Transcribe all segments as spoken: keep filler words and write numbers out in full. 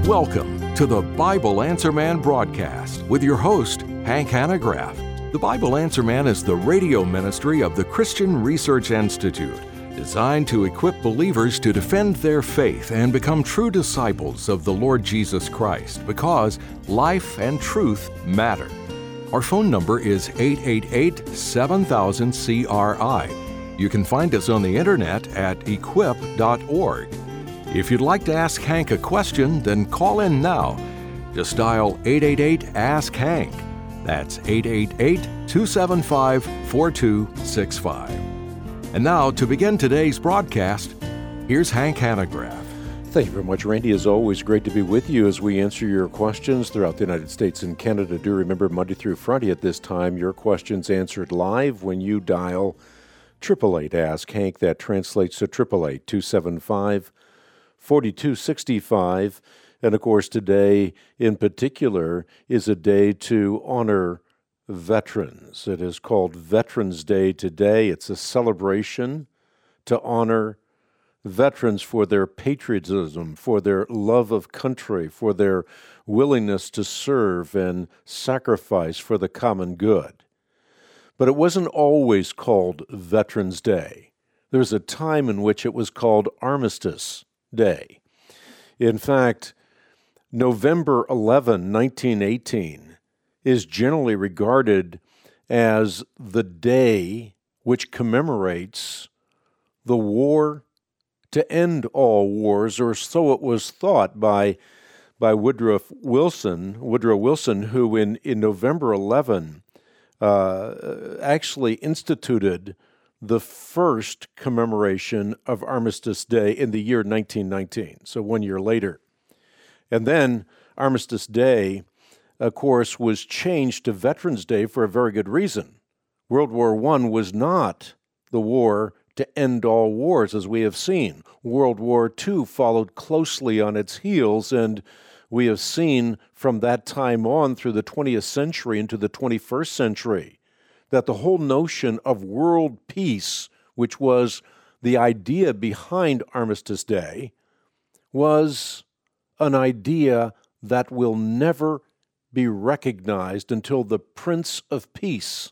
Welcome to the Bible Answer Man broadcast with your host, Hank Hanegraaff. The Bible Answer Man is the radio ministry of the Christian Research Institute, designed to equip believers to defend their faith and become true disciples of the Lord Jesus Christ, because life and truth matter. Our phone number is eight eight eight, seven thousand, C R I. You can find us on the internet at equip dot org. If you'd like to ask Hank a question, then call in now. Just dial eight eight eight, ask Hank. That's eight eight eight, two seven five, four two six five. And now, to begin today's broadcast, here's Hank Hanegraaff. Thank you very much, Randy. As always, great to be with you as we answer your questions throughout the United States and Canada. Do remember, Monday through Friday at this time, your questions answered live when you dial eight eight eight, ask Hank. That translates to eight eight eight, two seven five, four two six five. And of course, today in particular is a day to honor veterans. It is called Veterans Day today. It's a celebration to honor veterans for their patriotism, for their love of country, for their willingness to serve and sacrifice for the common good. But it wasn't always called Veterans Day. There was a time in which it was called Armistice Day. In fact, November eleventh, nineteen eighteen is generally regarded as the day which commemorates the war to end all wars, or so it was thought by by Woodrow Wilson, Woodrow Wilson, who in, in November eleventh uh, actually instituted the first commemoration of Armistice Day in the year nineteen nineteen, so one year later. And then Armistice Day, of course, was changed to Veterans Day for a very good reason. World War One was not the war to end all wars, as we have seen. World War Two followed closely on its heels, and we have seen from that time on through the twentieth century into the twenty-first century that the whole notion of world peace, which was the idea behind Armistice Day, was an idea that will never be recognized until the Prince of Peace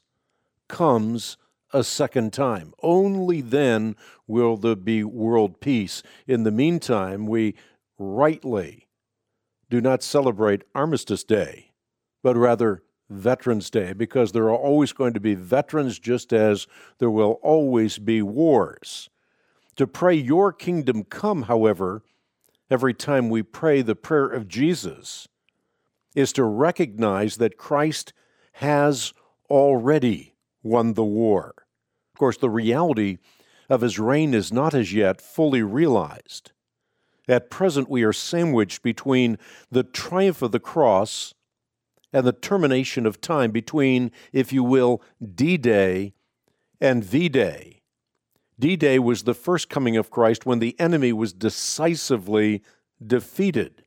comes a second time. Only then will there be world peace. In the meantime, we rightly do not celebrate Armistice Day, but rather Veterans Day, because there are always going to be veterans just as there will always be wars. To pray your kingdom come, however, every time we pray the prayer of Jesus, is to recognize that Christ has already won the war. Of course, the reality of his reign is not as yet fully realized. At present, we are sandwiched between the triumph of the cross and the termination of time, between, if you will, D-Day and V-Day. D-Day was the first coming of Christ when the enemy was decisively defeated.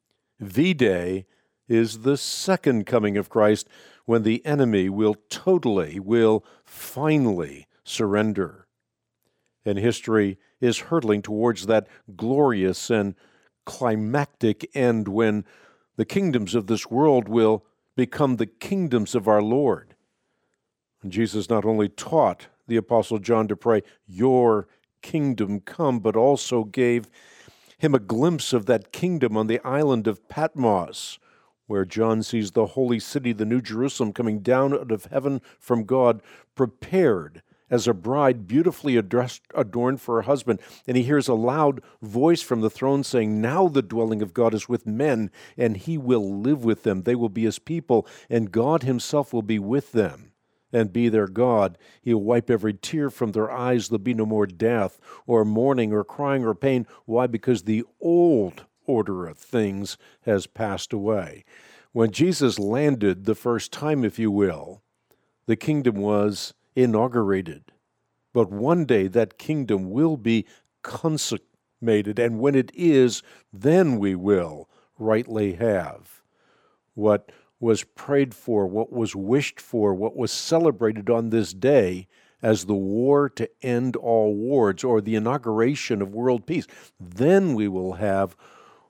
V-Day is the second coming of Christ when the enemy will totally, will finally surrender. And history is hurtling towards that glorious and climactic end when the kingdoms of this world will become the kingdoms of our Lord. And Jesus not only taught the Apostle John to pray, "Your kingdom come," but also gave him a glimpse of that kingdom on the island of Patmos, where John sees the holy city, the New Jerusalem, coming down out of heaven from God, prepared as a bride beautifully addressed, adorned for her husband. And he hears a loud voice from the throne saying, "Now the dwelling of God is with men, and he will live with them. They will be his people, and God himself will be with them and be their God. He'll wipe every tear from their eyes. There'll be no more death or mourning or crying or pain." Why? Because the old order of things has passed away. When Jesus landed the first time, if you will, the kingdom was inaugurated. But one day that kingdom will be consummated, and when it is, then we will rightly have what was prayed for, what was wished for, what was celebrated on this day as the war to end all wars, or the inauguration of world peace. Then we will have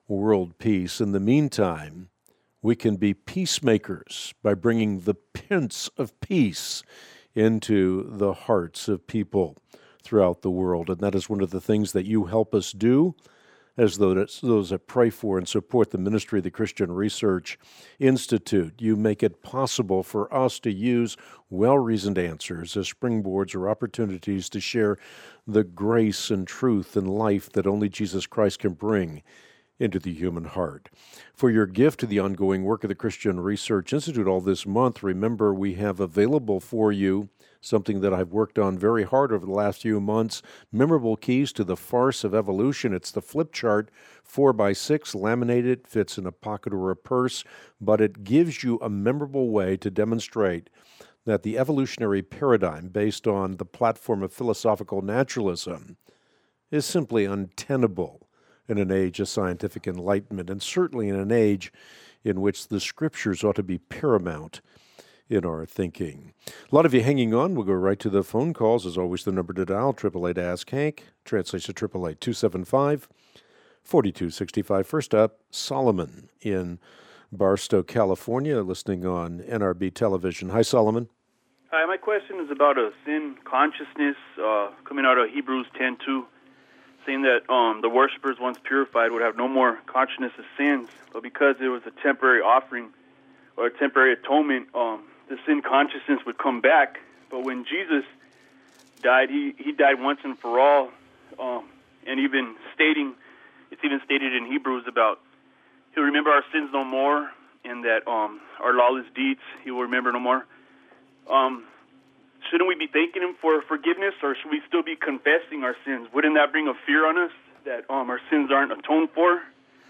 world peace. In the meantime, we can be peacemakers by bringing the Prince of Peace into the hearts of people throughout the world. And that is one of the things that you help us do as those that pray for and support the ministry of the Christian Research Institute. You make it possible for us to use well-reasoned answers as springboards or opportunities to share the grace and truth and life that only Jesus Christ can bring into the human heart. For your gift to the ongoing work of the Christian Research Institute all this month, remember we have available for you something that I've worked on very hard over the last few months, Memorable Keys to the Farce of Evolution. It's the flip chart, four by six, laminated, fits in a pocket or a purse, but it gives you a memorable way to demonstrate that the evolutionary paradigm based on the platform of philosophical naturalism is simply untenable in an age of scientific enlightenment, and certainly in an age in which the Scriptures ought to be paramount in our thinking. A lot of you hanging on. We'll go right to the phone calls. As always, the number to dial, eight eight eight Ask Hank, translates to eight eight eight, two seven five, four two six five. First up, Solomon in Barstow, California, listening on N R B television. Hi, Solomon. Hi, my question is about a sin consciousness uh, coming out of Hebrews ten two, saying that um, the worshipers, once purified, would have no more consciousness of sins, but because it was a temporary offering or a temporary atonement, um, the sin consciousness would come back. But when Jesus died, he, he died once and for all, um, and even stating, it's even stated in Hebrews about he'll remember our sins no more, and that um, our lawless deeds he will remember no more. Um, shouldn't we be thanking him for forgiveness, or should we still be confessing our sins? Wouldn't that bring a fear on us that um, our sins aren't atoned for?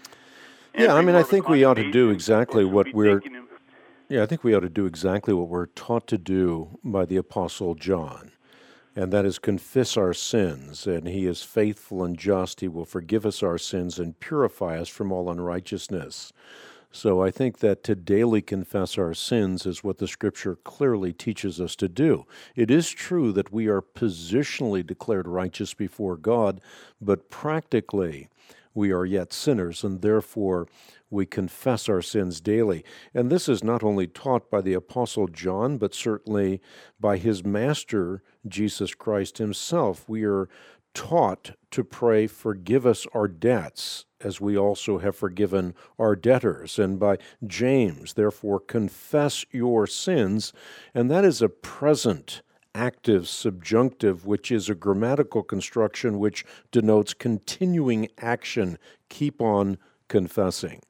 And yeah, I mean, I think we ought to do exactly what we're... Him? Yeah, I think we ought to do exactly what we're taught to do by the Apostle John, and that is confess our sins, and he is faithful and just. He will forgive us our sins and purify us from all unrighteousness. So I think that to daily confess our sins is what the Scripture clearly teaches us to do. It is true that we are positionally declared righteous before God, but practically we are yet sinners, and therefore we confess our sins daily. And this is not only taught by the Apostle John, but certainly by his master, Jesus Christ himself. We are taught to pray, forgive us our debts, as we also have forgiven our debtors. And by James, therefore, confess your sins. And that is a present active subjunctive, which is a grammatical construction which denotes continuing action. Keep on confessing.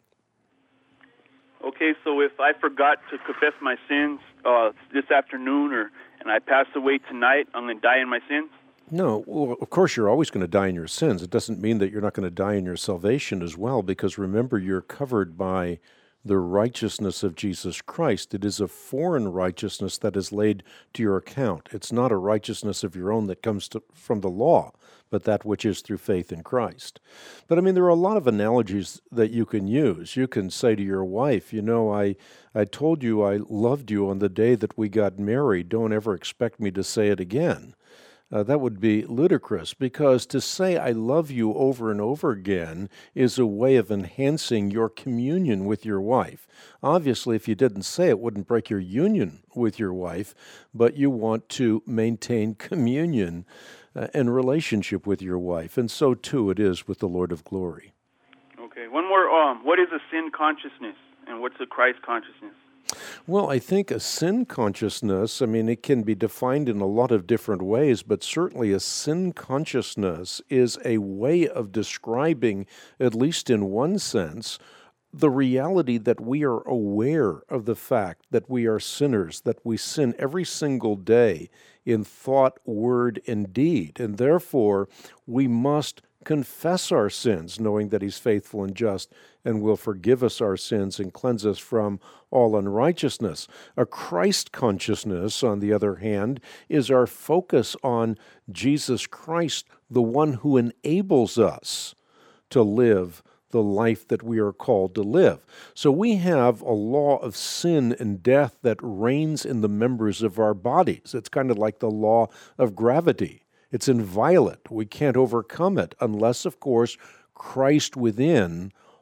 Okay, so if I forgot to confess my sins uh, this afternoon, or and I pass away tonight, I'm going to die in my sins? No, well, of course you're always going to die in your sins. It doesn't mean that you're not going to die in your salvation as well, because remember, you're covered by the righteousness of Jesus Christ. It is a foreign righteousness that is laid to your account. It's not a righteousness of your own that comes to, from the law, but that which is through faith in Christ. But I mean, there are a lot of analogies that you can use. You can say to your wife, you know, I, I told you I loved you on the day that we got married. Don't ever expect me to say it again. Uh, that would be ludicrous, because to say I love you over and over again is a way of enhancing your communion with your wife. Obviously, if you didn't say it, it wouldn't break your union with your wife, but you want to maintain communion uh, and relationship with your wife, and so too it is with the Lord of glory. Okay, one more. Um, what is a sin consciousness, and what's a Christ consciousness? Well, I think a sin consciousness, I mean, it can be defined in a lot of different ways, but certainly a sin consciousness is a way of describing, at least in one sense, the reality that we are aware of the fact that we are sinners, that we sin every single day in thought, word, and deed, and therefore we must confess our sins, knowing that he's faithful and just and will forgive us our sins and cleanse us from all unrighteousness. A Christ consciousness, on the other hand, is our focus on Jesus Christ, the one who enables us to live the life that we are called to live. So we have a law of sin and death that reigns in the members of our bodies. It's kind of like the law of gravity. It's inviolate. We can't overcome it unless, of course, Christ within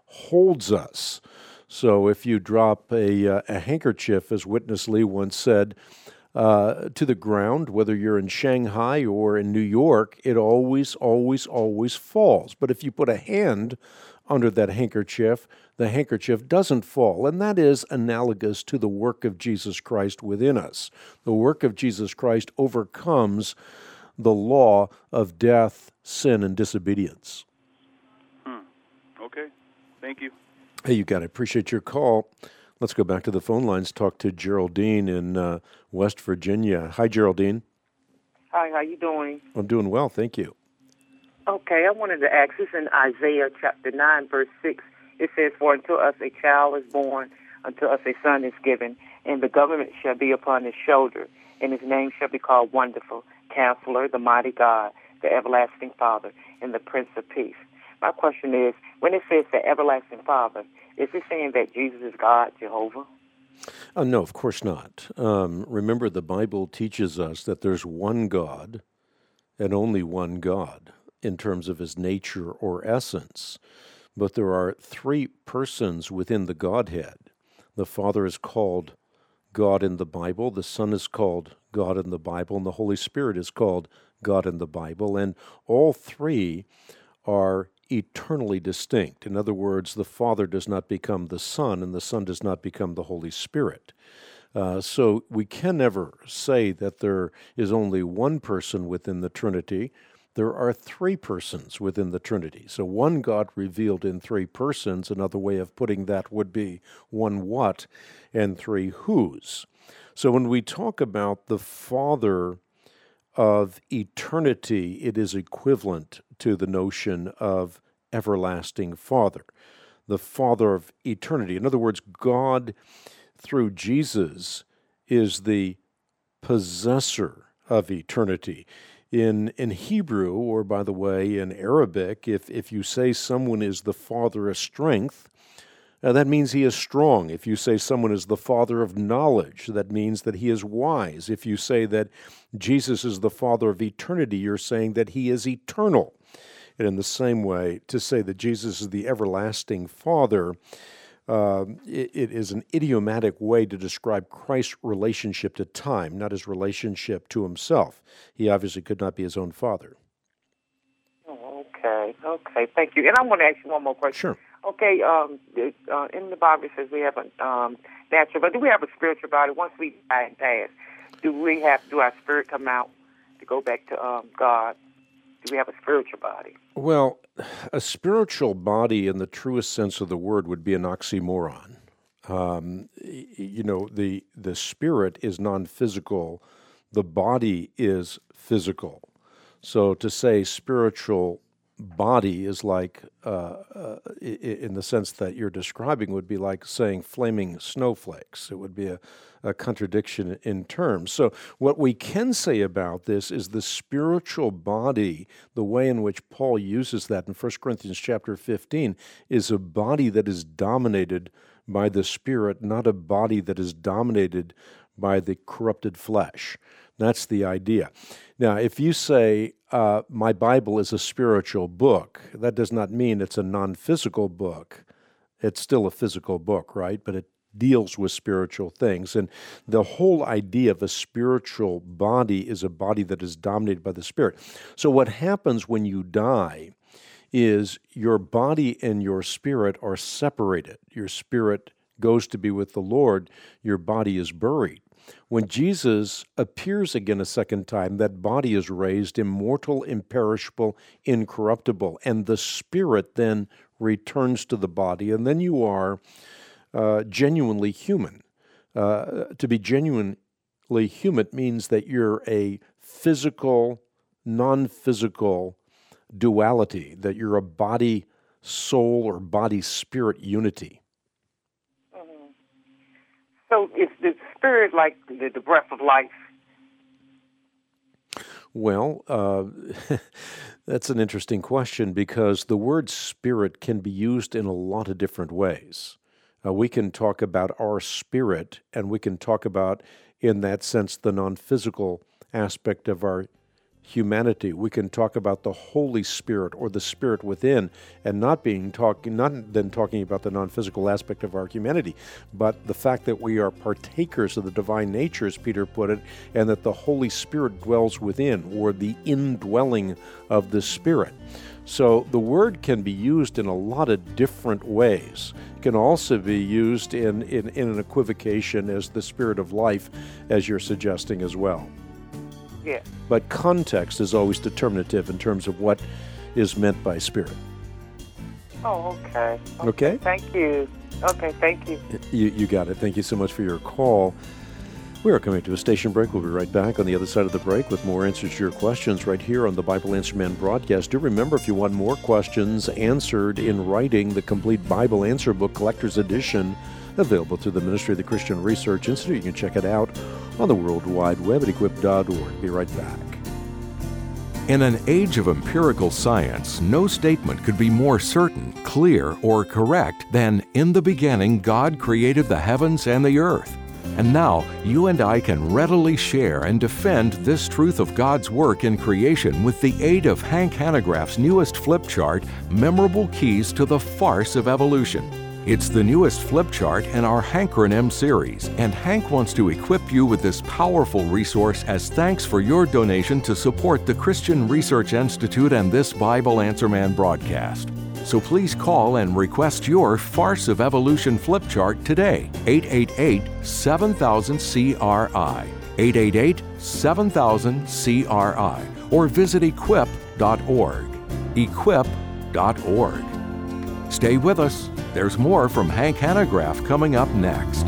holds us. So if you drop a, uh, a handkerchief, as Witness Lee once said, uh, to the ground, whether you're in Shanghai or in New York, it always, always, always falls. But if you put a hand under that handkerchief, the handkerchief doesn't fall. And that is analogous to the work of Jesus Christ within us. The work of Jesus Christ overcomes the law of death, sin, and disobedience. Hmm. Okay. Thank you. Hey, you got it. Appreciate your call. Let's go back to the phone lines, talk to Geraldine in uh, West Virginia. Hi, Geraldine. Hi, how you doing? I'm doing well, thank you. Okay, I wanted to ask, this in Isaiah chapter nine, verse six. It says, "For unto us a child is born, unto us a son is given, and the government shall be upon his shoulder, and his name shall be called Wonderful, Counselor, the Mighty God, the Everlasting Father, and the Prince of Peace." My question is, when it says the Everlasting Father, is it saying that Jesus is God, Jehovah? Uh, no, of course not. Um, remember, the Bible teaches us that there's one God and only one God in terms of his nature or essence. But there are three persons within the Godhead. The Father is called God in the Bible, the Son is called God in the Bible, and the Holy Spirit is called God in the Bible. And all three are eternally distinct. In other words, the Father does not become the Son, and the Son does not become the Holy Spirit. Uh, so we can never say that there is only one person within the Trinity. There are three persons within the Trinity. So one God revealed in three persons. Another way of putting that would be one what and three whos. So when we talk about the Father of eternity, it is equivalent to the notion of everlasting Father, the Father of eternity. In other words, God, through Jesus, is the possessor of eternity. In in Hebrew, or by the way, in Arabic, if, if you say someone is the father of strength, uh, that means he is strong. If you say someone is the father of knowledge, that means that he is wise. If you say that Jesus is the Father of eternity, you're saying that he is eternal. And in the same way, to say that Jesus is the everlasting Father, uh, it, it is an idiomatic way to describe Christ's relationship to time, not his relationship to himself. He obviously could not be his own father. Oh, okay, okay, thank you. And I want to ask you one more question. Sure. Okay, um, uh, in the Bible it says we have a um, natural, but do we have a spiritual body? Once we die and pass, do we have, do our spirit come out to go back to um, God? Do we have a spiritual body? Well, a spiritual body in the truest sense of the word would be an oxymoron. Um, you know, the the spirit is non-physical, the body is physical. So to say spiritual body is like, uh, uh, in the sense that you're describing, would be like saying flaming snowflakes. It would be a, a contradiction in terms. So what we can say about this is the spiritual body, the way in which Paul uses that in First Corinthians chapter fifteen, is a body that is dominated by the Spirit, not a body that is dominated by the corrupted flesh. That's the idea. Now, if you say, uh, my Bible is a spiritual book, that does not mean it's a non-physical book. It's still a physical book, right? But it deals with spiritual things. And the whole idea of a spiritual body is a body that is dominated by the Spirit. So what happens when you die is your body and your spirit are separated. Your spirit goes to be with the Lord. Your body is buried. When Jesus appears again a second time, that body is raised immortal, imperishable, incorruptible, and the spirit then returns to the body, and then you are uh, genuinely human. Uh, to be genuinely human means that you're a physical, non-physical duality, that you're a body-soul or body-spirit unity. So is the spirit like the, the breath of life? Well, uh, that's an interesting question because the word spirit can be used in a lot of different ways. Uh, we can talk about our spirit, and we can talk about, in that sense, the non-physical aspect of our humanity. We can talk about the Holy Spirit or the Spirit within, and not being talking, not then talking about the non-physical aspect of our humanity, but the fact that we are partakers of the divine nature, as Peter put it, and that the Holy Spirit dwells within, or the indwelling of the Spirit. So the word can be used in a lot of different ways. It can also be used in, in, in an equivocation as the Spirit of life, as you're suggesting as well. Yeah. But context is always determinative in terms of what is meant by Spirit. Oh, okay. Okay. Okay? Thank you. Okay, thank you. You, you got it. Thank you so much for your call. We are coming to a station break. We'll be right back on the other side of the break with more answers to your questions right here on the Bible Answer Man broadcast. Do remember, if you want more questions answered in writing, the complete Bible Answer Book Collector's Edition, available through the Ministry of the Christian Research Institute. You can check it out on the World Wide Web at equip dot org. Be right back. In an age of empirical science, no statement could be more certain, clear, or correct than, "In the beginning, God created the heavens and the earth." And now, you and I can readily share and defend this truth of God's work in creation with the aid of Hank Hanegraaff's newest flip chart, Memorable Keys to the Farce of Evolution. It's the newest flip chart in our Hankronym series, and Hank wants to equip you with this powerful resource as thanks for your donation to support the Christian Research Institute and this Bible Answer Man broadcast. So please call and request your Farce of Evolution flip chart today, eight eight eight, seven thousand, C R I, eight eight eight, seven thousand, C R I, or visit equip dot org, equip dot org. Stay with us. There's more from Hank Hanegraaff coming up next.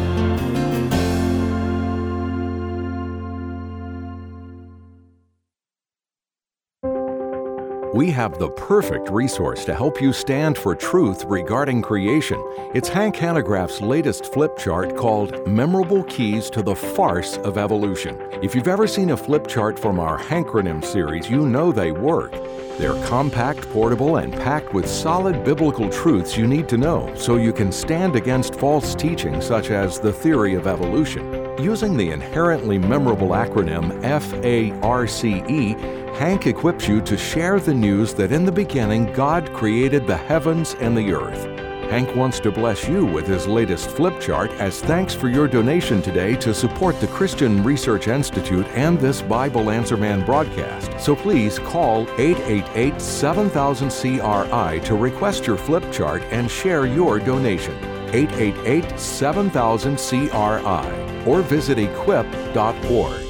We have the perfect resource to help you stand for truth regarding creation. It's Hank Hanegraaff's latest flip chart called Memorable Keys to the Farce of Evolution. If you've ever seen a flip chart from our Hankronym series, you know they work. They're compact, portable, and packed with solid biblical truths you need to know so you can stand against false teaching such as the theory of evolution. Using the inherently memorable acronym F A R C E, Hank equips you to share the news that in the beginning God created the heavens and the earth. Hank wants to bless you with his latest flip chart as thanks for your donation today to support the Christian Research Institute and this Bible Answer Man broadcast. So please call eight eight eight, seven thousand, C R I to request your flip chart and share your donation. eight eight eight, seven thousand, C R I or visit equip dot org.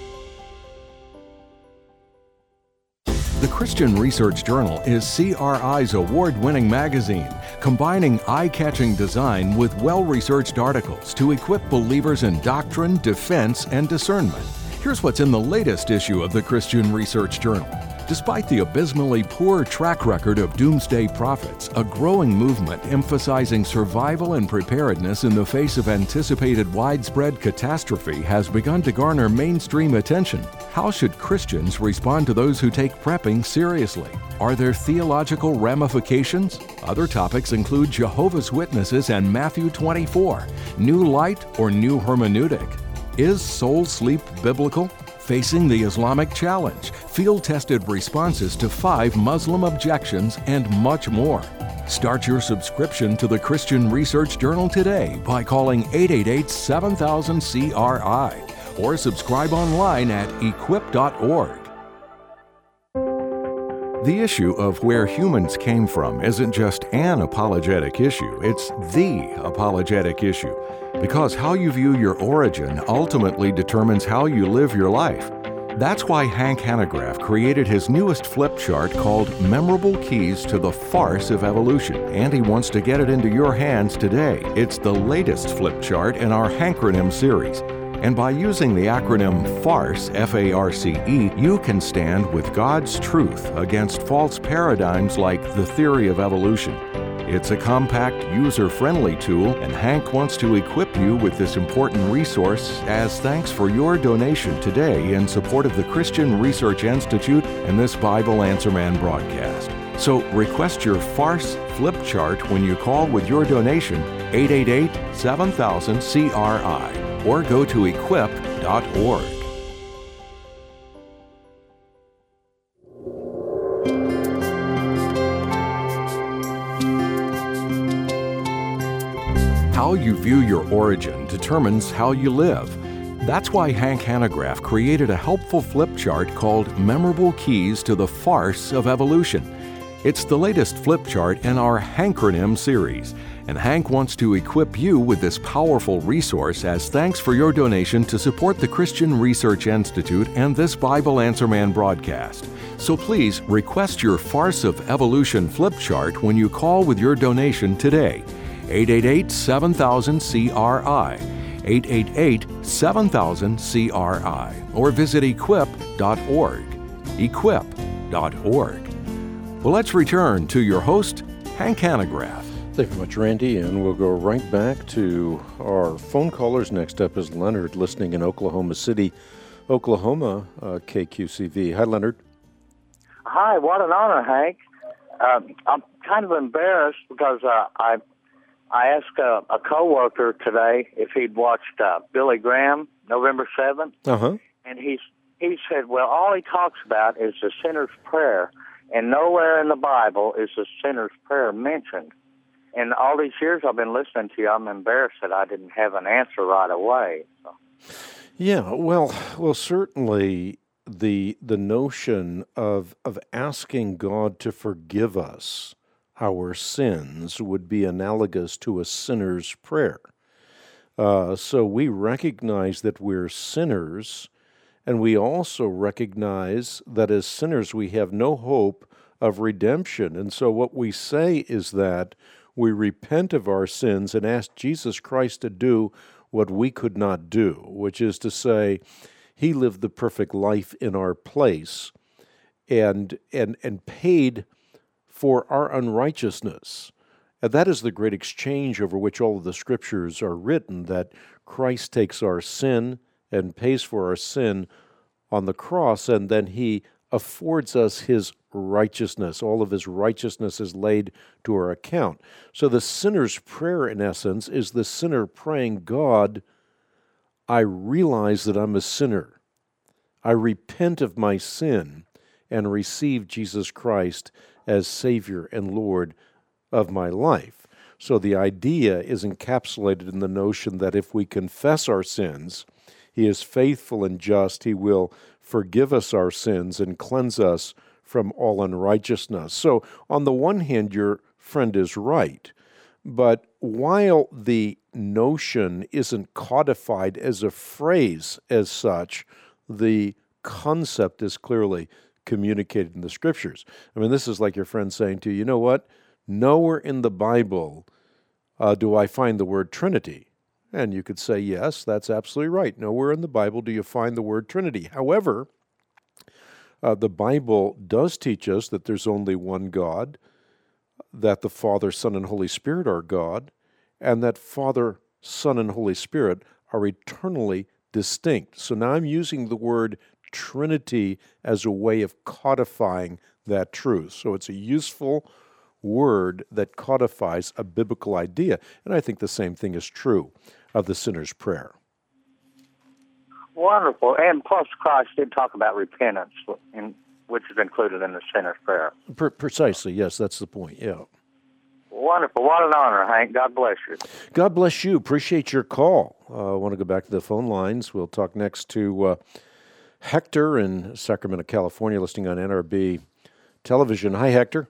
The Christian Research Journal is C R I's award-winning magazine, combining eye-catching design with well-researched articles to equip believers in doctrine, defense, and discernment. Here's what's in the latest issue of the Christian Research Journal. Despite the abysmally poor track record of doomsday prophets, a growing movement emphasizing survival and preparedness in the face of anticipated widespread catastrophe has begun to garner mainstream attention. How should Christians respond to those who take prepping seriously? Are there theological ramifications? Other topics include Jehovah's Witnesses and Matthew twenty-four, New Light or New Hermeneutic. Is soul sleep biblical? Facing the Islamic challenge, field-tested responses to five Muslim objections, and much more. Start your subscription to the Christian Research Journal today by calling eight eight eight, seven thousand, C R I or subscribe online at equip dot org. The issue of where humans came from isn't just an apologetic issue, it's the apologetic issue. Because how you view your origin ultimately determines how you live your life. That's why Hank Hanegraaff created his newest flip chart called Memorable Keys to the Farce of Evolution, and he wants to get it into your hands today. It's the latest flip chart in our Hankronym series. And by using the acronym FARCE, F A R C E, you can stand with God's truth against false paradigms like the theory of evolution. It's a compact, user-friendly tool, and Hank wants to equip you with this important resource as thanks for your donation today in support of the Christian Research Institute and this Bible Answer Man broadcast. So request your FARCE flip chart when you call with your donation, eight eight eight, seven thousand, C R I, or go to equip dot org. How you view your origin determines how you live. That's why Hank Hanegraaff created a helpful flip chart called Memorable Keys to the Farce of Evolution. It's the latest flip chart in our Hankronym series, and Hank wants to equip you with this powerful resource as thanks for your donation to support the Christian Research Institute and this Bible Answer Man broadcast. So please request your Farce of Evolution flip chart when you call with your donation today. eight eight eight, seven thousand, C R I. eight eight eight, seven thousand, C R I. Or visit equip dot org. equip dot org. Well, let's return to your host, Hank Hanegraaff. Thank you very much, Randy, and we'll go right back to our phone callers. Next up is Leonard, listening in Oklahoma City, Oklahoma, uh, K Q C V. Hi, Leonard. Hi, what an honor, Hank. Uh, I'm kind of embarrassed because uh, I I asked uh, a coworker today if he'd watched uh, Billy Graham, November seventh, Uh-huh. and he he said, well, all he talks about is the sinner's prayer, and nowhere in the Bible is the sinner's prayer mentioned. And all these years I've been listening to you, I'm embarrassed that I didn't have an answer right away. So. Yeah, well, well, certainly the the notion of of asking God to forgive us our sins would be analogous to a sinner's prayer. Uh, so we recognize that we're sinners, and we also recognize that as sinners we have no hope of redemption. And so what we say is that we repent of our sins and ask Jesus Christ to do what we could not do, which is to say, he lived the perfect life in our place and and and paid for our unrighteousness. And that is the great exchange over which all of the Scriptures are written, that Christ takes our sin and pays for our sin on the cross, and then he affords us his righteousness. All of his righteousness is laid to our account. So the sinner's prayer, in essence, is the sinner praying, God, I realize that I'm a sinner. I repent of my sin and receive Jesus Christ as Savior and Lord of my life. So the idea is encapsulated in the notion that if we confess our sins, he is faithful and just. He will forgive us our sins and cleanse us from all unrighteousness. So on the one hand, your friend is right. But while the notion isn't codified as a phrase as such, the concept is clearly communicated in the Scriptures. I mean, this is like your friend saying to you, you know what? Nowhere in the Bible uh, do I find the word Trinity. And you could say, yes, that's absolutely right. Nowhere in the Bible do you find the word Trinity. However, uh, the Bible does teach us that there's only one God, that the Father, Son, and Holy Spirit are God, and that Father, Son, and Holy Spirit are eternally distinct. So now I'm using the word Trinity as a way of codifying that truth. So it's a useful word that codifies a biblical idea. And I think the same thing is true of the sinner's prayer. Wonderful. And plus, Christ did talk about repentance, in, which is included in the sinner's prayer. Per- precisely, yes, that's the point, yeah. Wonderful. What an honor, Hank. God bless you. God bless you. Appreciate your call. Uh, I want to go back to the phone lines. We'll talk next to uh, Hector in Sacramento, California, listening on N R B television. Hi, Hector.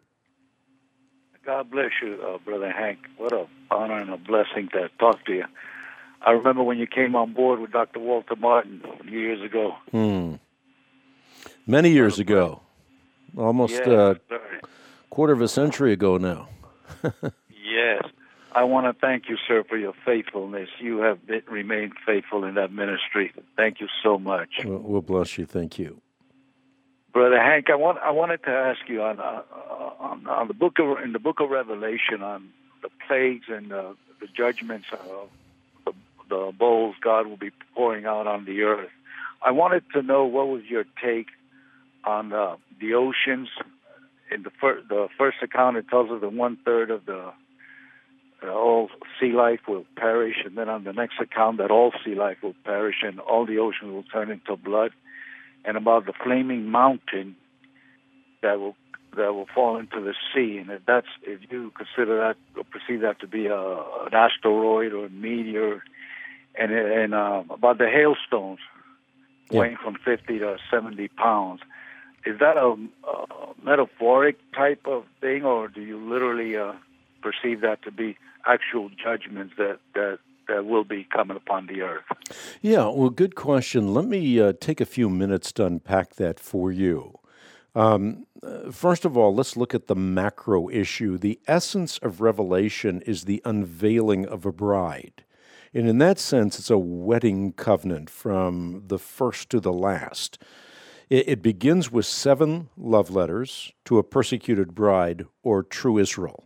God bless you, uh, Brother Hank. What an honor and a blessing to talk to you. I remember when you came on board with Doctor Walter Martin years ago. Hmm. Many years ago. Almost yes, a sir. quarter of a century ago now. Yes. I want to thank you, sir, for your faithfulness. You have been, remained faithful in that ministry. Thank you so much. Well, we'll bless you. Thank you. Brother Hank, I want I wanted to ask you on uh, on, on the book of in the book of Revelation on the plagues and uh, the judgments of the, the bowls God will be pouring out on the earth. I wanted to know what was your take on uh, the oceans. In the first the first account, it tells us that one third of the uh, all sea life will perish, and then on the next account, that all sea life will perish and all the oceans will turn into blood. And about the flaming mountain that will that will fall into the sea, and if that's if you consider that or perceive that to be a, an asteroid or a meteor, and and uh, about the hailstones yeah. weighing from fifty to seventy pounds, is that a, a metaphoric type of thing, or do you literally uh, perceive that to be actual judgments that that that will be coming upon the earth? Yeah, well, good question. Let me uh, take a few minutes to unpack that for you. Um, uh, first of all, let's look at the macro issue. The essence of Revelation is the unveiling of a bride. And in that sense, it's a wedding covenant from the first to the last. It, it begins with seven love letters to a persecuted bride or true Israel.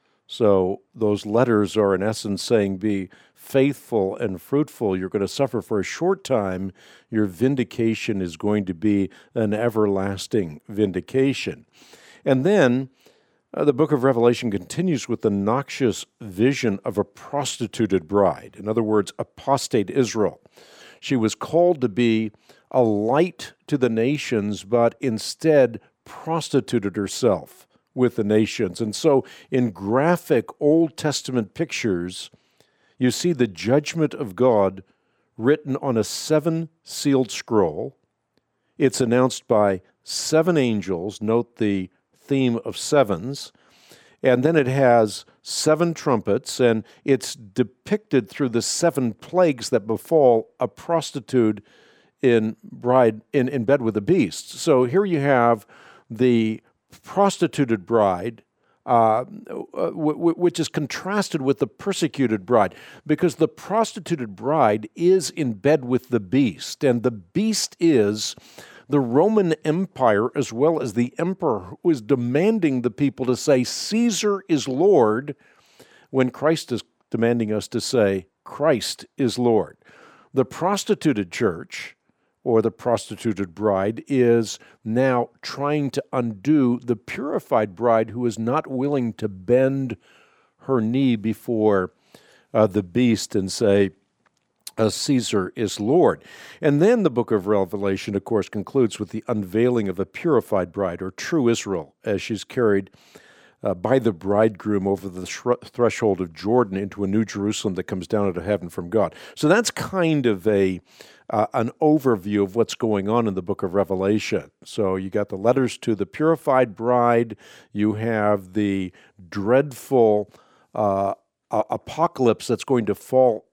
So those letters are in essence saying, be faithful and fruitful. You're going to suffer for a short time. Your vindication is going to be an everlasting vindication. And then uh, the book of Revelation continues with the noxious vision of a prostituted bride. In other words, apostate Israel. She was called to be a light to the nations, but instead prostituted herself with the nations. And so in graphic Old Testament pictures, you see the judgment of God written on a seven-sealed scroll. It's announced by seven angels. Note the theme of sevens. And then it has seven trumpets, and it's depicted through the seven plagues that befall a prostitute in bride in, in bed with a beast. So here you have the prostituted bride, uh, w- w- which is contrasted with the persecuted bride, because the prostituted bride is in bed with the beast, and the beast is the Roman Empire as well as the emperor who is demanding the people to say, Caesar is Lord, when Christ is demanding us to say, Christ is Lord. The prostituted church, or the prostituted bride, is now trying to undo the purified bride who is not willing to bend her knee before uh, the beast and say, uh, Caesar is Lord. And then the book of Revelation, of course, concludes with the unveiling of a purified bride, or true Israel, as she's carried uh, by the bridegroom over the th- threshold of Jordan into a new Jerusalem that comes down out of heaven from God. So that's kind of a Uh, an overview of what's going on in the book of Revelation. So you got the letters to the purified bride, you have the dreadful uh, uh, apocalypse that's going to fall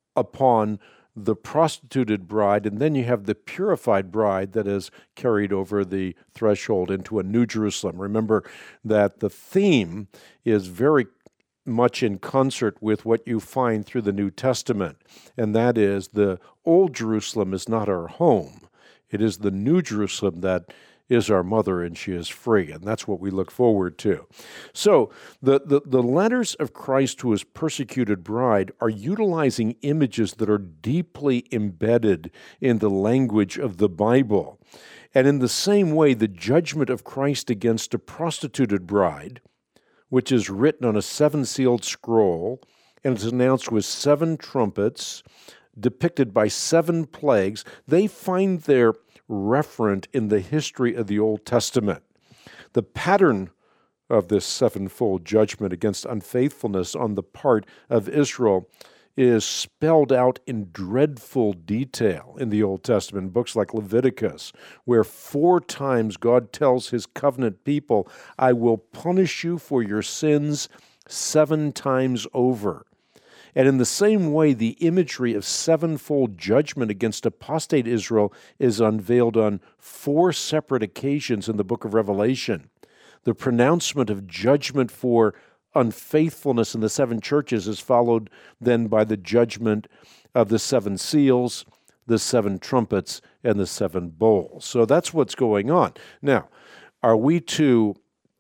upon the prostituted bride, and then you have the purified bride that is carried over the threshold into a new Jerusalem. Remember that the theme is very much in concert with what you find through the New Testament, and that is the old Jerusalem is not our home. It is the new Jerusalem that is our mother, and she is free, and that's what we look forward to. So the, the, the letters of Christ to his persecuted bride are utilizing images that are deeply embedded in the language of the Bible. And in the same way, the judgment of Christ against a prostituted bride, which is written on a seven-sealed scroll, and is announced with seven trumpets, depicted by seven plagues, they find their referent in the history of the Old Testament. The pattern of this sevenfold judgment against unfaithfulness on the part of Israel is spelled out in dreadful detail in the Old Testament, books like Leviticus, where four times God tells his covenant people, I will punish you for your sins seven times over. And in the same way, the imagery of sevenfold judgment against apostate Israel is unveiled on four separate occasions in the book of Revelation. The pronouncement of judgment for unfaithfulness in the seven churches is followed then by the judgment of the seven seals, the seven trumpets, and the seven bowls. So that's what's going on. Now, are we to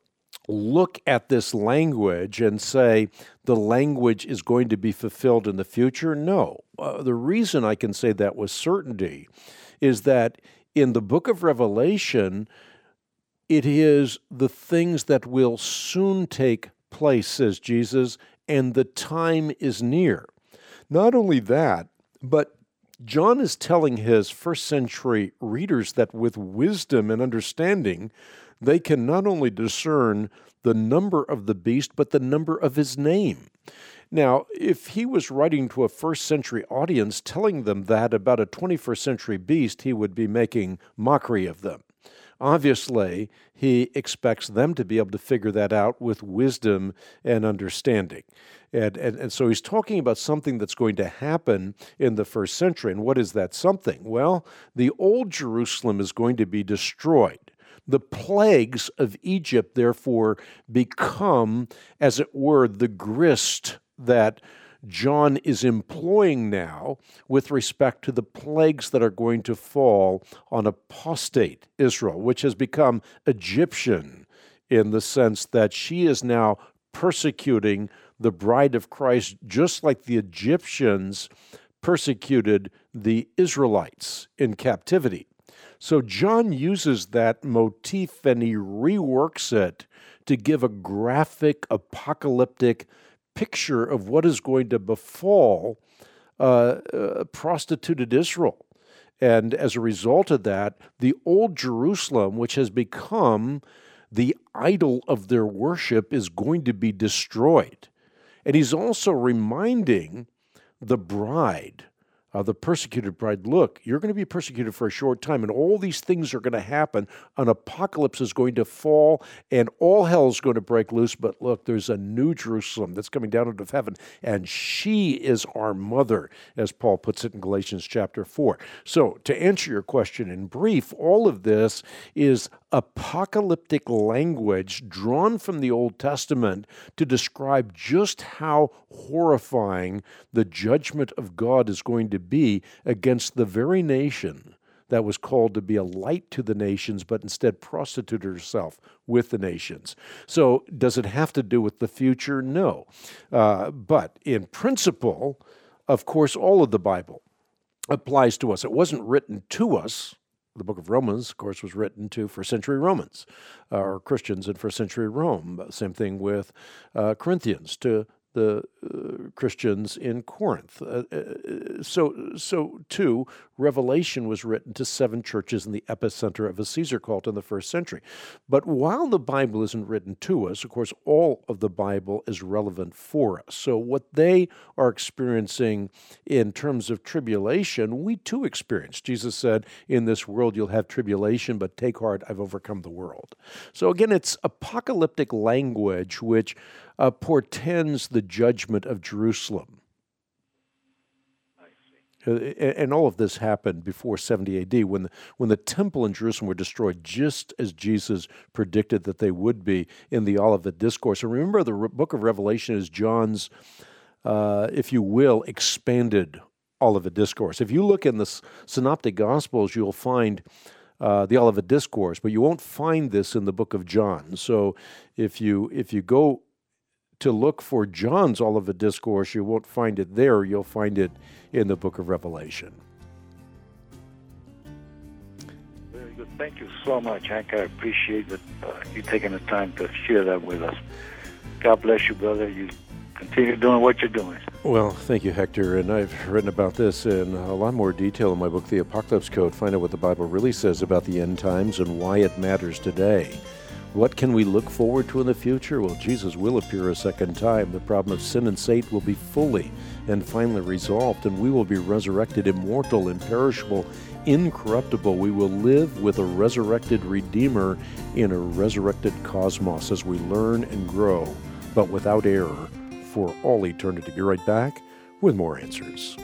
look at this language and say the language is going to be fulfilled in the future? No. Uh, the reason I can say that with certainty is that in the book of Revelation, it is the things that will soon take place, says Jesus, and the time is near. Not only that, but John is telling his first century readers that with wisdom and understanding, they can not only discern the number of the beast, but the number of his name. Now, if he was writing to a first century audience, telling them that about a twenty-first century beast, he would be making mockery of them. Obviously, he expects them to be able to figure that out with wisdom and understanding. And, and, and so he's talking about something that's going to happen in the first century. And what is that something? Well, the old Jerusalem is going to be destroyed. The plagues of Egypt, therefore, become, as it were, the grist that John is employing now with respect to the plagues that are going to fall on apostate Israel, which has become Egyptian in the sense that she is now persecuting the bride of Christ, just like the Egyptians persecuted the Israelites in captivity. So John uses that motif and he reworks it to give a graphic, apocalyptic picture of what is going to befall uh, uh, prostituted Israel. And as a result of that, the old Jerusalem, which has become the idol of their worship, is going to be destroyed. And he's also reminding the bride, Uh, the persecuted bride, look, you're going to be persecuted for a short time, and all these things are going to happen. An apocalypse is going to fall, and all hell is going to break loose. But look, there's a new Jerusalem that's coming down out of heaven, and she is our mother, as Paul puts it in Galatians chapter four. So, to answer your question in brief, all of this is apocalyptic language drawn from the Old Testament to describe just how horrifying the judgment of God is going to be against the very nation that was called to be a light to the nations, but instead prostituted herself with the nations. So does it have to do with the future? No. Uh, but in principle, of course, all of the Bible applies to us. It wasn't written to us. The book of Romans, of course, was written to first century Romans, uh, or Christians in first century Rome. Same thing with uh, Corinthians, to the uh, Christians in Corinth. Uh, uh, so, so too, Revelation was written to seven churches in the epicenter of a Caesar cult in the first century. But while the Bible isn't written to us, of course, all of the Bible is relevant for us. So what they are experiencing in terms of tribulation, we too experience. Jesus said, in this world you'll have tribulation, but take heart, I've overcome the world. So again, it's apocalyptic language which uh, portends the judgment of Jerusalem. And all of this happened before seventy A D when the, when the temple in Jerusalem were destroyed, just as Jesus predicted that they would be in the Olivet Discourse. And remember, the book of Revelation is John's, uh, if you will, expanded Olivet Discourse. If you look in the Synoptic Gospels, you'll find uh, the Olivet Discourse, but you won't find this in the book of John. So if you if you go to look for John's Olivet Discourse, you won't find it there. You'll find it in the book of Revelation. Very good. Thank you so much, Hank. I appreciate it, uh, you taking the time to share that with us. God bless you, brother. You continue doing what you're doing. Well, thank you, Hector. And I've written about this in a lot more detail in my book, The Apocalypse Code. Find out what the Bible really says about the end times and why it matters today. What can we look forward to in the future? Well, Jesus will appear a second time. The problem of sin and Satan will be fully and finally resolved, and we will be resurrected, immortal, imperishable, incorruptible. We will live with a resurrected Redeemer in a resurrected cosmos as we learn and grow, but without error, for all eternity. Be right back with more answers.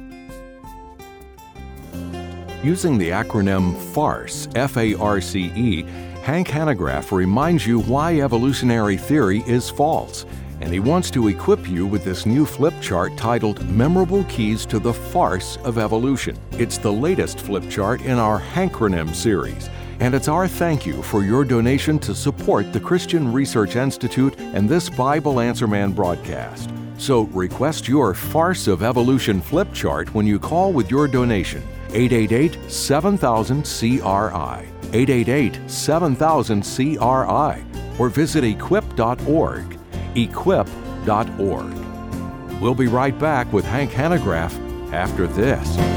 Using the acronym FARCE, F A R C E, Hank Hanegraaff reminds you why evolutionary theory is false, and he wants to equip you with this new flip chart titled Memorable Keys to the Farce of Evolution. It's the latest flip chart in our Hankronym series, and it's our thank you for your donation to support the Christian Research Institute and this Bible Answer Man broadcast. So request your Farce of Evolution flip chart when you call with your donation, eight eight eight, seven thousand, C R I, eight eight eight, seven thousand, C R I, or visit equip dot org, equip dot org. We'll be right back with Hank Hanegraaff after this.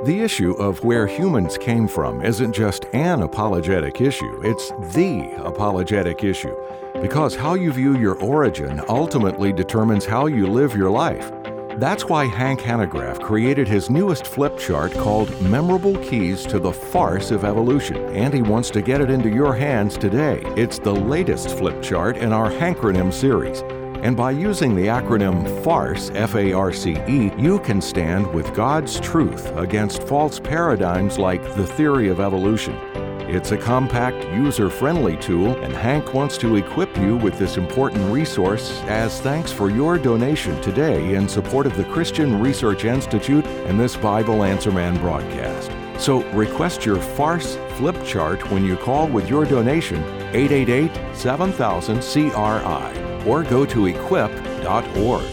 The issue of where humans came from isn't just an apologetic issue, it's the apologetic issue, because how you view your origin ultimately determines how you live your life. That's why Hank Hanegraaff created his newest flip chart called Memorable Keys to the Farce of Evolution, and he wants to get it into your hands today. It's the latest flip chart in our Hankronym series. And by using the acronym FARCE, F A R C E, you can stand with God's truth against false paradigms like the theory of evolution. It's a compact, user-friendly tool, and Hank wants to equip you with this important resource as thanks for your donation today in support of the Christian Research Institute and this Bible Answer Man broadcast. So request your FARCE flip chart when you call with your donation, eight eight eight, seven thousand, C R I. Or go to equip dot org.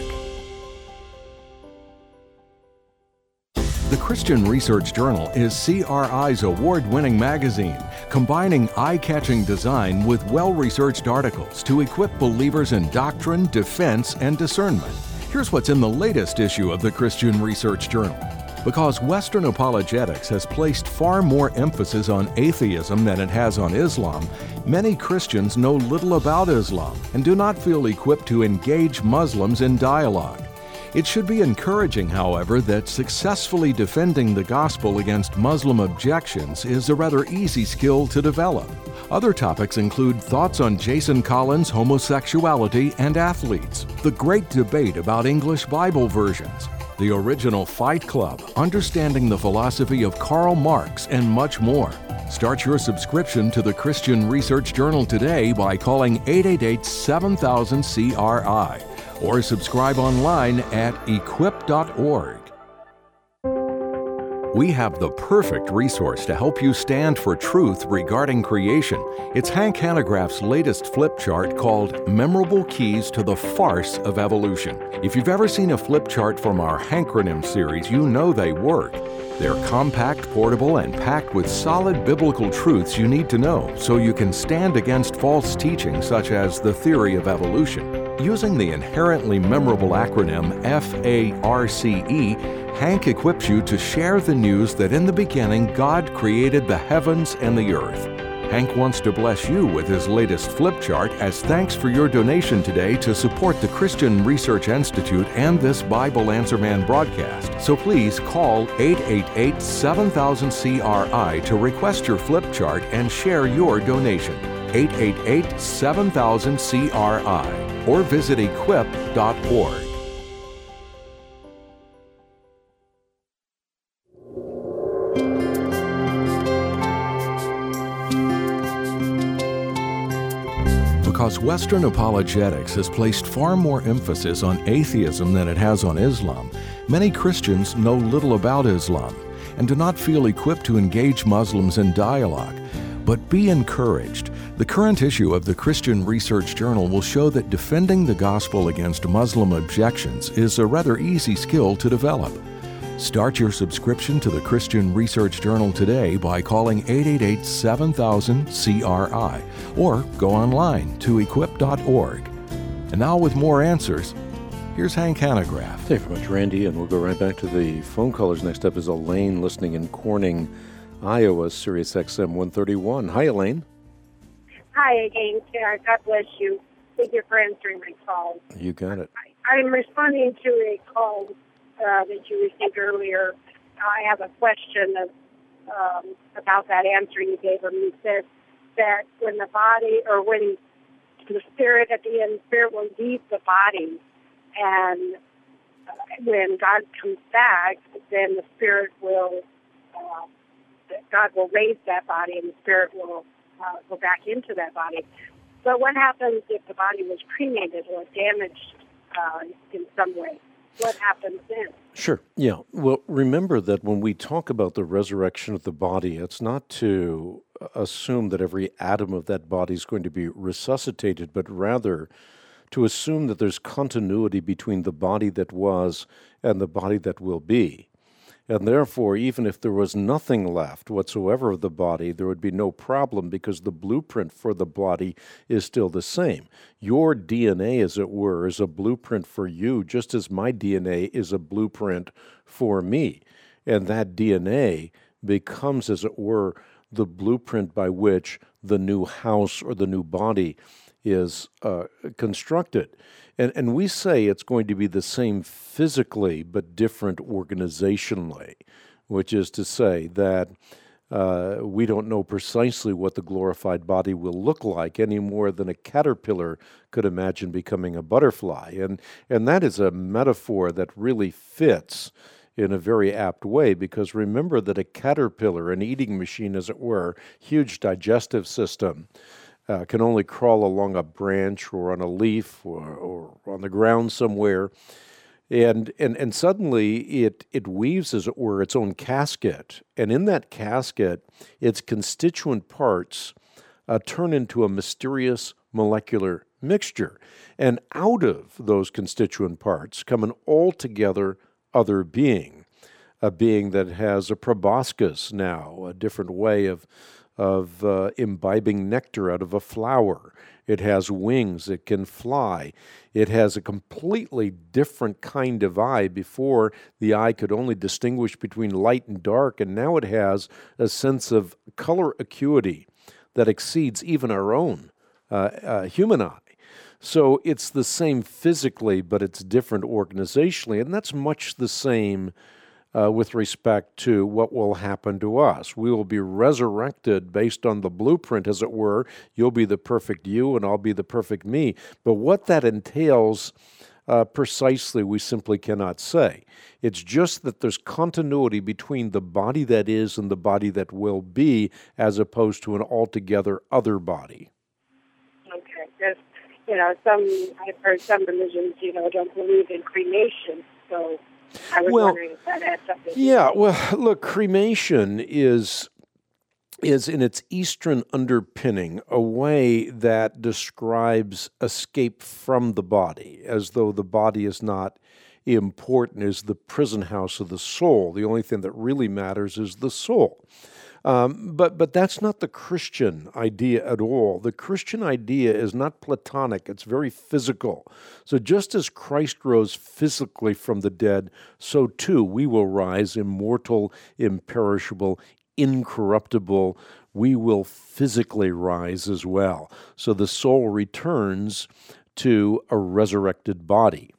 The Christian Research Journal is C R I's award-winning magazine, combining eye-catching design with well-researched articles to equip believers in doctrine, defense, and discernment. Here's what's in the latest issue of the Christian Research Journal. Because Western apologetics has placed far more emphasis on atheism than it has on Islam, many Christians know little about Islam and do not feel equipped to engage Muslims in dialogue. It should be encouraging, however, that successfully defending the gospel against Muslim objections is a rather easy skill to develop. Other topics include thoughts on Jason Collins' homosexuality and athletes, the great debate about English Bible versions, the original Fight Club, understanding the philosophy of Karl Marx, and much more. Start your subscription to the Christian Research Journal today by calling eight eight eight, seven thousand, C R I or subscribe online at equip dot org. We have the perfect resource to help you stand for truth regarding creation. It's Hank Hanegraaff's latest flip chart called Memorable Keys to the Farce of Evolution. If you've ever seen a flip chart from our Hankronym series, you know they work. They're compact, portable, and packed with solid biblical truths you need to know so you can stand against false teaching such as the theory of evolution. Using the inherently memorable acronym F A R C E, Hank equips you to share the news that in the beginning God created the heavens and the earth. Hank wants to bless you with his latest flip chart as thanks for your donation today to support the Christian Research Institute and this Bible Answer Man broadcast. So please call eight eight eight, seven thousand, C R I to request your flip chart and share your donation. eight eight eight, seven thousand, C R I or visit equip dot org. Because Western apologetics has placed far more emphasis on atheism than it has on Islam, many Christians know little about Islam and do not feel equipped to engage Muslims in dialogue. But be encouraged. The current issue of the Christian Research Journal will show that defending the gospel against Muslim objections is a rather easy skill to develop. Start your subscription to the Christian Research Journal today by calling eight eight eight, seven thousand, C R I or go online to equip dot org. And now with more answers, here's Hank Hanegraaff. Thank you very much, Randy, and we'll go right back to the phone callers. Next up is Elaine listening in Corning, Iowa, Sirius X M one thirty-one. Hi, Elaine. Hi again, Sarah. God bless you. Thank you for answering my call. You got it. I, I'm responding to a call uh, that you received earlier. I have a question of, um, about that answer you gave him. You said that when the body, or when the spirit at the end, spirit will leave the body, and uh, when God comes back, then the spirit will, uh, God will raise that body, and the spirit will uh, go back into that body. But what happens if the body was cremated or damaged uh, in some way? What happens then? Sure. Yeah. Well, remember that when we talk about the resurrection of the body, it's not to assume that every atom of that body is going to be resuscitated, but rather to assume that there's continuity between the body that was and the body that will be. And therefore, even if there was nothing left whatsoever of the body, there would be no problem because the blueprint for the body is still the same. Your D N A, as it were, is a blueprint for you, just as my D N A is a blueprint for me. and that D N A becomes, as it were, the blueprint by which the new house or the new body is uh, constructed. And, and we say it's going to be the same physically but different organizationally, which is to say that uh, we don't know precisely what the glorified body will look like any more than a caterpillar could imagine becoming a butterfly. And, and that is a metaphor that really fits in a very apt way, because remember that a caterpillar, an eating machine as it were, huge digestive system, uh, can only crawl along a branch or on a leaf or, or on the ground somewhere. And, and and suddenly it, it weaves, as it were, its own casket. And in that casket, its constituent parts uh, turn into a mysterious molecular mixture. And out of those constituent parts come an altogether other being, a being that has a proboscis now, a different way of of uh, imbibing nectar out of a flower. It has wings, it can fly. It has a completely different kind of eye. Before, the eye could only distinguish between light and dark, and now it has a sense of color acuity that exceeds even our own uh, uh, human eye. So it's the same physically, but it's different organizationally, and that's much the same uh, with respect to what will happen to us. We will be resurrected based on the blueprint, as it were. You'll be the perfect you, and I'll be the perfect me. But what that entails uh, precisely, we simply cannot say. It's just that there's continuity between the body that is and the body that will be, as opposed to an altogether other body. Okay, yes. You know, some, I've heard some religions, you know, don't believe in cremation, so I was well, wondering if that had something to do yeah, with it. well, look, cremation is, is in its Eastern underpinning a way that describes escape from the body, as though the body is not important, is the prison house of the soul. The only thing that really matters is the soul. Um, but but that's not the Christian idea at all. The Christian idea is not Platonic. It's very physical. So just as Christ rose physically from the dead, so too we will rise immortal, imperishable, incorruptible. We will physically rise as well. So the soul returns to a resurrected body.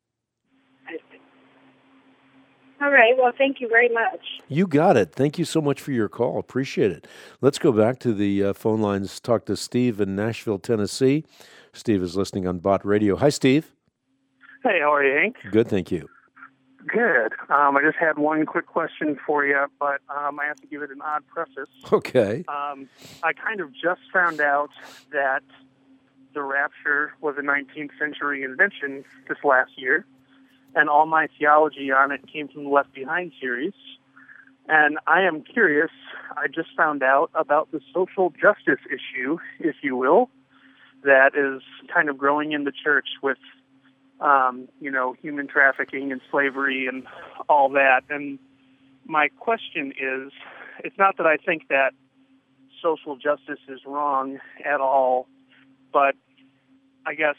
All right. Well, thank you very much. You got it. Thank you so much for your call. Appreciate it. Let's go back to the uh, phone lines, talk to Steve in Nashville, Tennessee. Steve is listening on Bott Radio. Hi, Steve. Hey, how are you, Hank? Good, thank you. Good. Um, I just had one quick question for you, but um, I have to give it an odd preface. Okay. Um, I kind of just found out that the rapture was a nineteenth century invention this last year, and all my theology on it came from the Left Behind series. And I am curious, I just found out about the social justice issue, if you will, that is kind of growing in the church with, um, you know, human trafficking and slavery and all that. And my question is, it's not that I think that social justice is wrong at all, but I guess,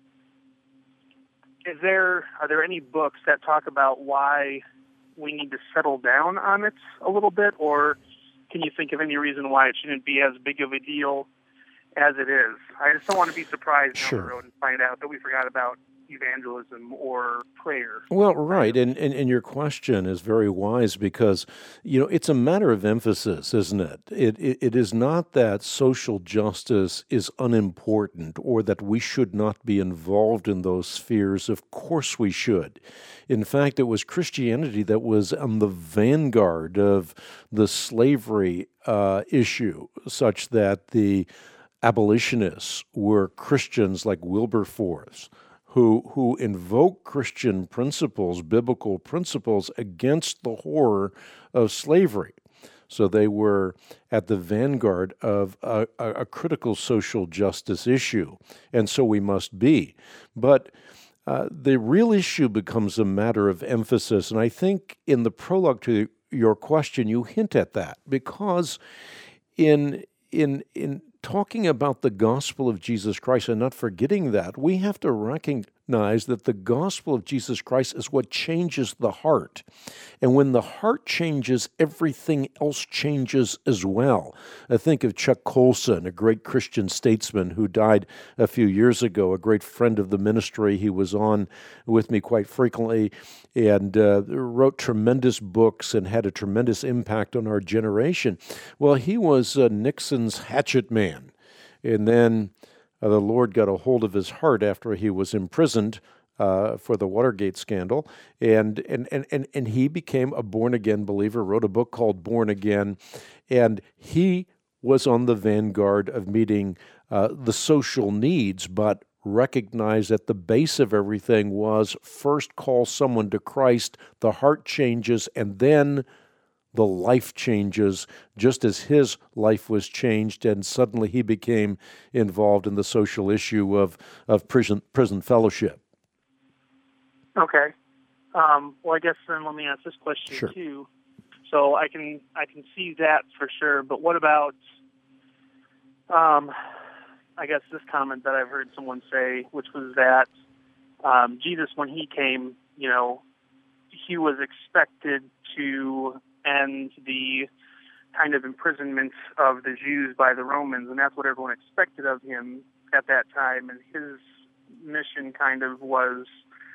Is there are there any books that talk about why we need to settle down on it a little bit, or can you think of any reason why it shouldn't be as big of a deal as it is? I just don't want to be surprised Sure. down the road and find out that we forgot about evangelism or prayer. Well, right, and, and and your question is very wise because, you know, it's a matter of emphasis, isn't it? It, it? It is not that social justice is unimportant or that we should not be involved in those spheres. Of course we should. In fact, it was Christianity that was on the vanguard of the slavery uh, issue, such that the abolitionists were Christians like Wilberforce, who who invoke Christian principles, biblical principles, against the horror of slavery. So they were at the vanguard of a, a, a critical social justice issue, and so we must be. But uh, the real issue becomes a matter of emphasis, and I think in the prologue to your question, you hint at that, because in in in talking about the gospel of Jesus Christ and not forgetting that, we have to reckon, recognize that the gospel of Jesus Christ is what changes the heart. And when the heart changes, everything else changes as well. I think of Chuck Colson, a great Christian statesman who died a few years ago, a great friend of the ministry. He was on with me quite frequently and uh, wrote tremendous books and had a tremendous impact on our generation. Well, he was uh, Nixon's hatchet man. And then uh, the Lord got a hold of his heart after he was imprisoned uh, for the Watergate scandal. And, and, and, and, and he became a born-again believer, wrote a book called Born Again. And he was on the vanguard of meeting uh, the social needs, but recognized at the base of everything was first call someone to Christ, the heart changes, and then the life changes, just as his life was changed, and suddenly he became involved in the social issue of, of prison prison fellowship. Okay. Um, well, I guess then let me ask this question Sure. too. So I can I can see that for sure, but what about, um, I guess this comment that I've heard someone say, which was that um, Jesus, when he came, you know, he was expected to end the kind of imprisonment of the Jews by the Romans, and that's what everyone expected of him at that time. And his mission kind of was,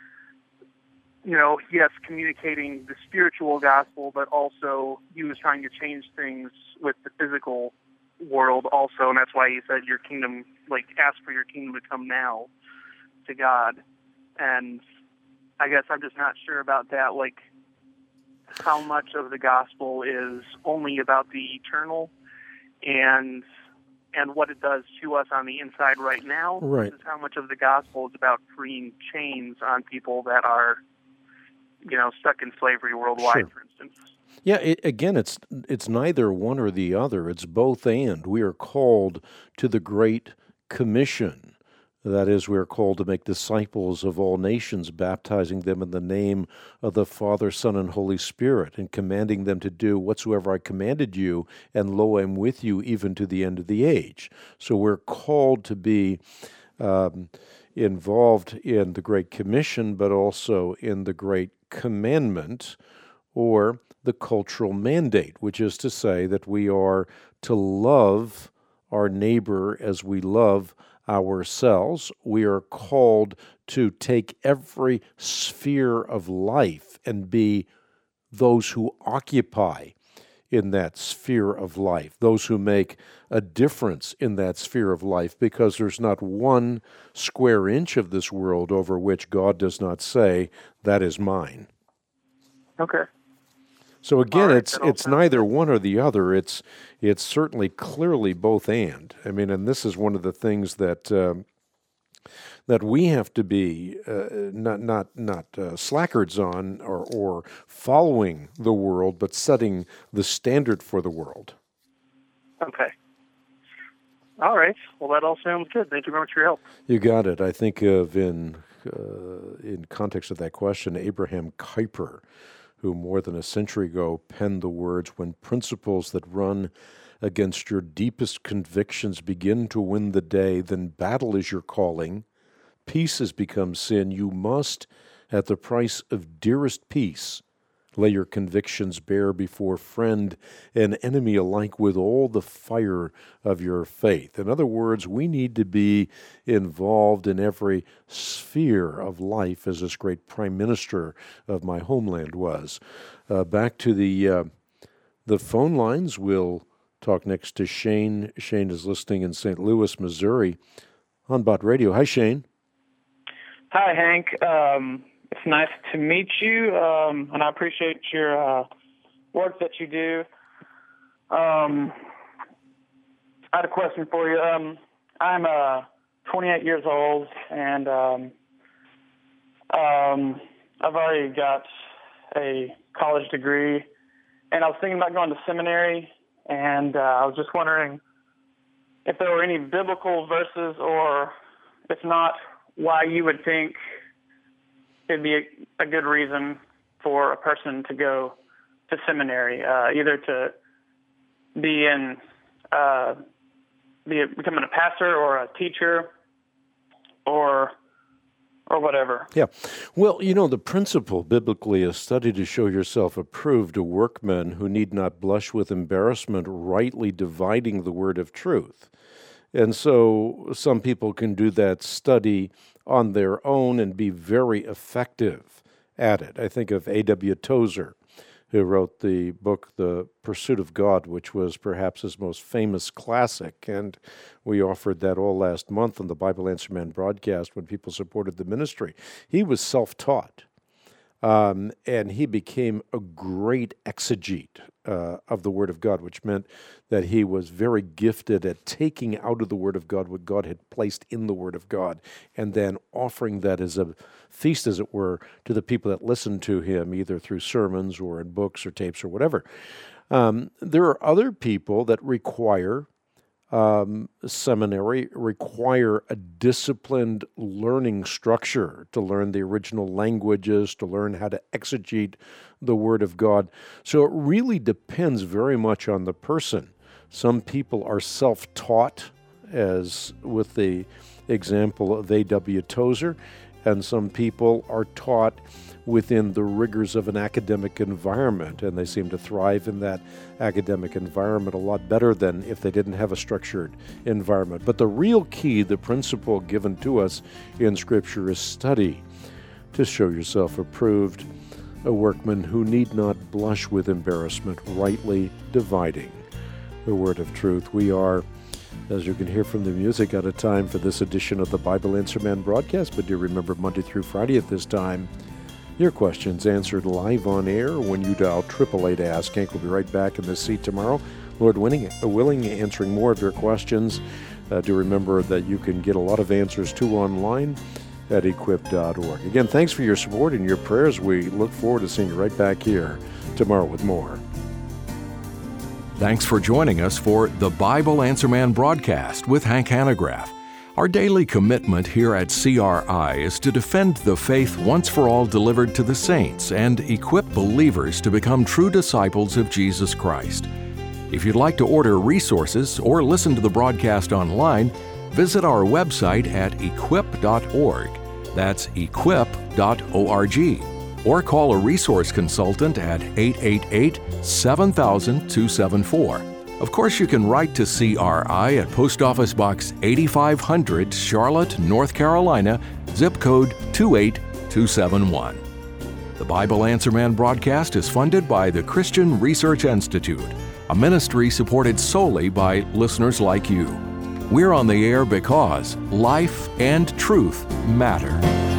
you know, yes, communicating the spiritual gospel, but also he was trying to change things with the physical world also, and that's why he said, your kingdom, like, ask for your kingdom to come now to God. And I guess I'm just not sure about that, like, how much of the gospel is only about the eternal and and what it does to us on the inside right now, right. versus how much of the gospel is about freeing chains on people that are, you know, stuck in slavery worldwide, Sure. for instance. Yeah, it, again, it's it's neither one or the other. It's both and. We are called to the Great Commission. That is, we are called to make disciples of all nations, baptizing them in the name of the Father, Son, and Holy Spirit, and commanding them to do whatsoever I commanded you, and lo, I am with you even to the end of the age. So we're called to be um, involved in the Great Commission, but also in the Great Commandment, or the cultural mandate, which is to say that we are to love our neighbor as we love ourselves. We are called to take every sphere of life and be those who occupy in that sphere of life, those who make a difference in that sphere of life, because there's not one square inch of this world over which God does not say, that is mine. Okay. So again, right, it's that all it's sounds neither good. one or the other. It's it's certainly clearly both and. I mean, and this is one of the things that um, that we have to be uh, not not not uh, slackers on, or or following the world, but setting the standard for the world. Okay. All right. Well, that all sounds good. Thank you very much for your help. You got it. I think of in uh, in context of that question, Abraham Kuyper, who more than a century ago penned the words, "When principles that run against your deepest convictions begin to win the day, then battle is your calling. Peace has become sin. You must, at the price of dearest peace, lay your convictions bare before friend and enemy alike with all the fire of your faith." In other words, we need to be involved in every sphere of life, as this great prime minister of my homeland was. Uh, back to the uh, the phone lines. We'll talk next to Shane. Shane is listening in Saint Louis, Missouri, on Bott Radio. Hi, Shane. Hi, Hank. Um, it's nice to meet you, um, and I appreciate your uh, work that you do. Um, I had a question for you. Um, I'm uh, twenty-eight years old, and um, um, I've already got a college degree, and I was thinking about going to seminary, and uh, I was just wondering if there were any biblical verses, or if not, why you would think it'd be a, a good reason for a person to go to seminary, uh, either to be in, uh, be a, becoming a pastor or a teacher, or or whatever. Yeah. Well, you know, the principle biblically is study to show yourself approved, a workman who need not blush with embarrassment, rightly dividing the word of truth. And so some people can do that study on their own and be very effective at it. I think of A W Tozer, who wrote the book, The Pursuit of God, which was perhaps his most famous classic. And we offered that all last month on the Bible Answer Man broadcast when people supported the ministry. He was self-taught, um, and he became a great exegete uh, of the Word of God, which meant that he was very gifted at taking out of the Word of God what God had placed in the Word of God, and then offering that as a feast, as it were, to the people that listened to him, either through sermons or in books or tapes or whatever. Um, there are other people that require um, seminary, require a disciplined learning structure to learn the original languages, to learn how to exegete the Word of God. So it really depends very much on the person. Some people are self-taught, as with the example of A W Tozer, and some people are taught within the rigors of an academic environment, and they seem to thrive in that academic environment a lot better than if they didn't have a structured environment. But the real key, the principle given to us in Scripture, is study to show yourself approved, a workman who need not blush with embarrassment, rightly dividing the word of truth. We are, as you can hear from the music, out of time for this edition of the Bible Answer Man broadcast. But do remember, Monday through Friday at this time, your questions answered live on air when you dial eight eight eight ask. Hank will be right back in this seat tomorrow, Lord willing, willing answering more of your questions. Uh, do remember that you can get a lot of answers too online at equip dot org. Again, thanks for your support and your prayers. We look forward to seeing you right back here tomorrow with more. Thanks for joining us for the Bible Answer Man broadcast with Hank Hanegraaff. Our daily commitment here at C R I is to defend the faith once for all delivered to the saints and equip believers to become true disciples of Jesus Christ. If you'd like to order resources or listen to the broadcast online, visit our website at equip dot org. That's equip dot org. Or call a resource consultant at eight eight eight, seven thousand, two seven four. Of course, you can write to C R I at Post Office Box eighty-five hundred, Charlotte, North Carolina, zip code two eight two seven one. The Bible Answer Man broadcast is funded by the Christian Research Institute, a ministry supported solely by listeners like you. We're on the air because life and truth matter.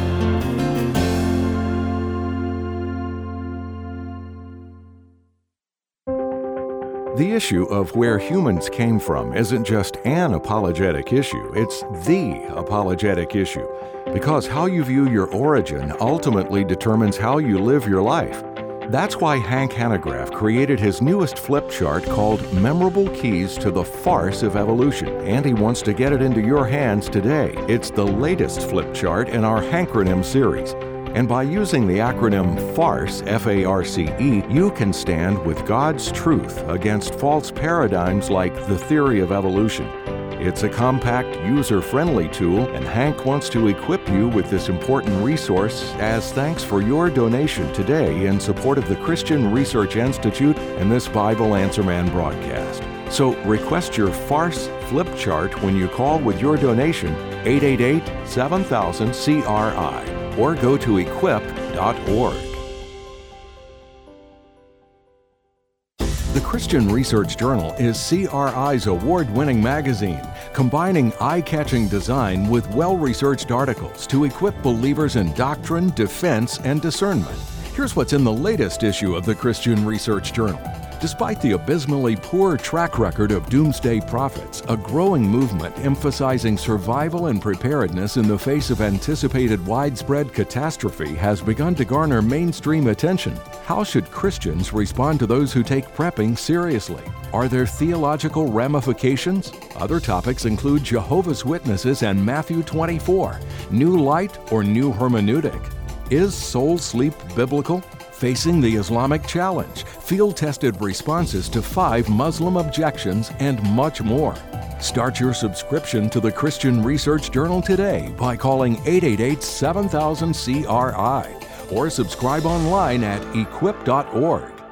The issue of where humans came from isn't just an apologetic issue, it's the apologetic issue, because how you view your origin ultimately determines how you live your life. That's why Hank Hanegraaff created his newest flip chart called Memorable Keys to the Farce of Evolution, and he wants to get it into your hands today. It's the latest flip chart in our Hankronym series. And by using the acronym FARCE, F A R C E, you can stand with God's truth against false paradigms like the theory of evolution. It's a compact, user-friendly tool, and Hank wants to equip you with this important resource as thanks for your donation today in support of the Christian Research Institute and this Bible Answer Man broadcast. So request your FARCE flip chart when you call with your donation, eight eight eight, seven thousand, C R I. Or go to equip dot org. The Christian Research Journal is C R I's award-winning magazine, combining eye-catching design with well-researched articles to equip believers in doctrine, defense, and discernment. Here's what's in the latest issue of the Christian Research Journal. Despite the abysmally poor track record of doomsday prophets, a growing movement emphasizing survival and preparedness in the face of anticipated widespread catastrophe has begun to garner mainstream attention. How should Christians respond to those who take prepping seriously? Are there theological ramifications? Other topics include Jehovah's Witnesses and Matthew twenty-four, New Light or New Hermeneutic. Is soul sleep biblical? Facing the Islamic challenge, field-tested responses to five Muslim objections, and much more. Start your subscription to the Christian Research Journal today by calling eight eight eight, seven thousand, C R I or subscribe online at equip dot org.